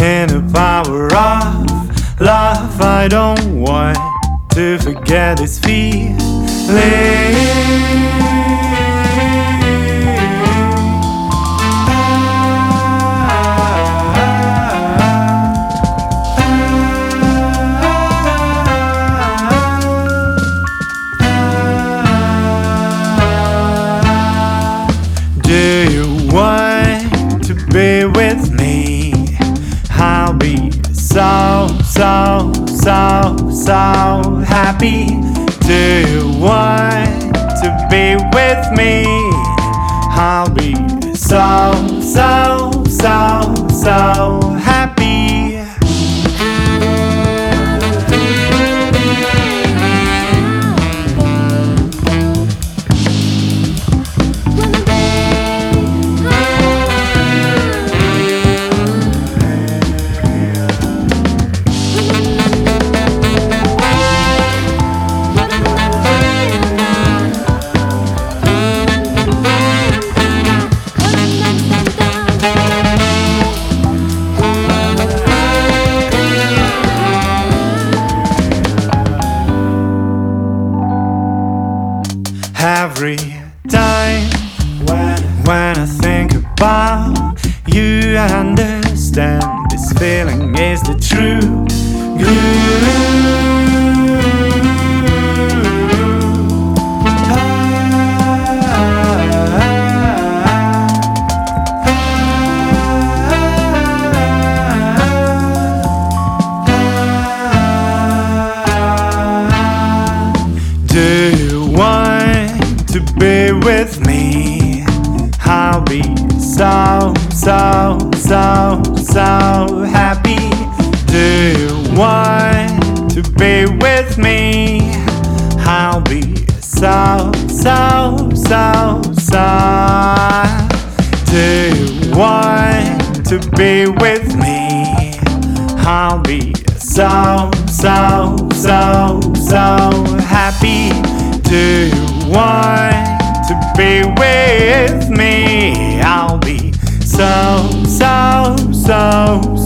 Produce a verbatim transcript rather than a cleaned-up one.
in the power of love. I don't want to forget this feeling. Do you want to be with me? I'll be so, so, so, so happy. Do you want to be with me? I'll be so, so, so, so happy. Every time when, when I think about you, I understand this feeling is the true glue. Do you want to be with me? I'll be so, so, so, so happy. Do you want to be with me? I'll be so, so, so, so. Do you want to be with me? I'll be so, so, so, so happy. Do you want to be with me? I'll be so, so, so,